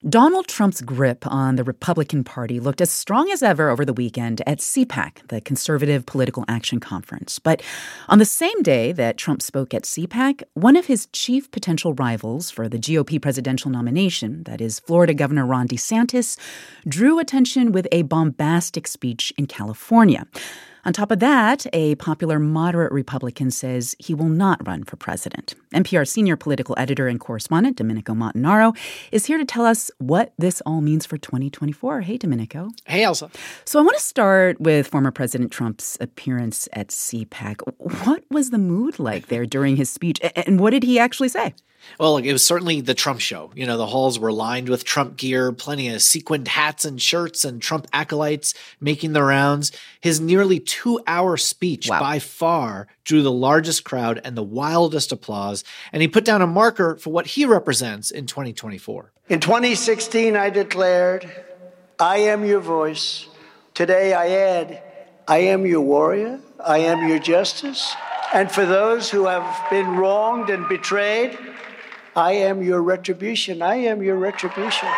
Donald Trump's grip on the Republican Party looked as strong as ever over the weekend at CPAC, the Conservative Political Action Conference. But on the same day that Trump spoke at CPAC, one of his chief potential rivals for the GOP presidential nomination, that is Florida Governor Ron DeSantis, drew attention with a bombastic speech in California. On top of that, a popular moderate Republican says he will not run for president. NPR senior political editor and correspondent Domenico Montanaro is here to tell us what this all means for 2024. Hey, Domenico. Hey, Elsa. So I want to start with former President Trump's appearance at CPAC. What was the mood like there during his speech, and what did he actually say? Well, look, it was certainly the Trump show. You know, the halls were lined with Trump gear, plenty of sequined hats and shirts, and Trump acolytes making the rounds. His nearly 2-hour speech by far drew the largest crowd and the wildest applause, and he put down a marker for what he represents in 2024. In 2016, I declared, I am your voice. Today I add, I am your warrior. I am your justice. And for those who have been wronged and betrayed, I am your retribution. I am your retribution.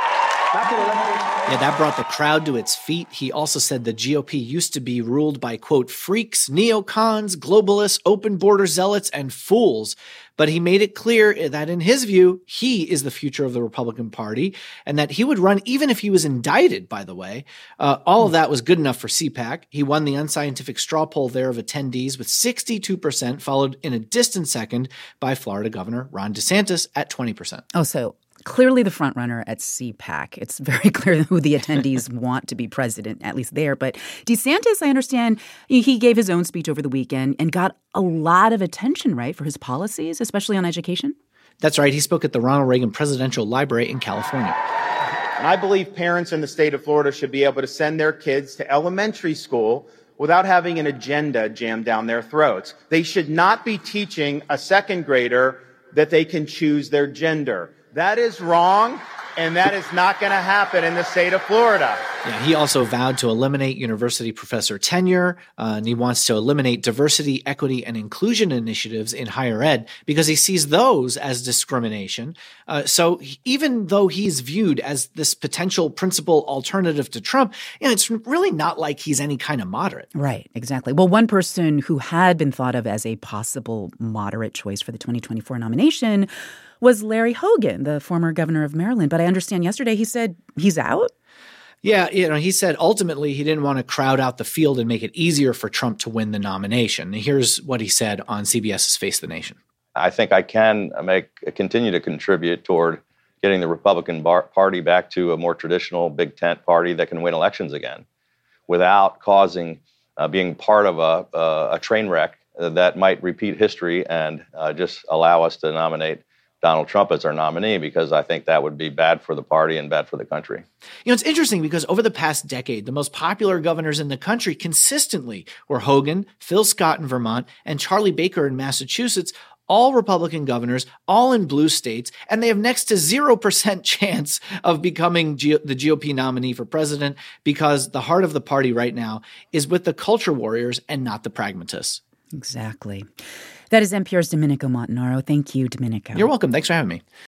Yeah, that brought the crowd to its feet. He also said the GOP used to be ruled by, quote, freaks, neocons, globalists, open border zealots, and fools. But he made it clear that in his view, he is the future of the Republican Party and that he would run even if he was indicted, by the way. All of that was good enough for CPAC. He won the unscientific straw poll there of attendees with 62%, followed in a distant second by Florida Governor Ron DeSantis at 20%. Oh, so clearly the front runner at CPAC. It's very clear who the attendees want to be president, at least there. But DeSantis, I understand, he gave his own speech over the weekend and got a lot of attention, right, for his policies, especially on education? That's right. He spoke at the Ronald Reagan Presidential Library in California. And I believe parents in the state of Florida should be able to send their kids to elementary school without having an agenda jammed down their throats. They should not be teaching a second grader that they can choose their gender. That is wrong, and that is not going to happen in the state of Florida. Yeah, he also vowed to eliminate university professor tenure, and he wants to eliminate diversity, equity, and inclusion initiatives in higher ed because he sees those as discrimination. So even though he's viewed as this potential principal alternative to Trump, it's really not like he's any kind of moderate. Right, exactly. Well, one person who had been thought of as a possible moderate choice for the 2024 nomination was Larry Hogan, the former governor of Maryland. But I understand yesterday he said he's out. Yeah, he said ultimately he didn't want to crowd out the field and make it easier for Trump to win the nomination. Here's what he said on CBS's Face the Nation. I think I can continue to contribute toward getting the Republican Party back to a more traditional big tent party that can win elections again without causing being part of a train wreck that might repeat history and just allow us to nominate Donald Trump as our nominee, because I think that would be bad for the party and bad for the country. It's interesting because over the past decade, the most popular governors in the country consistently were Hogan, Phil Scott in Vermont, and Charlie Baker in Massachusetts, all Republican governors, all in blue states, and they have next to 0% chance of becoming the GOP nominee for president because the heart of the party right now is with the culture warriors and not the pragmatists. Exactly. That is NPR's Domenico Montanaro. Thank you, Domenico. You're welcome. Thanks for having me.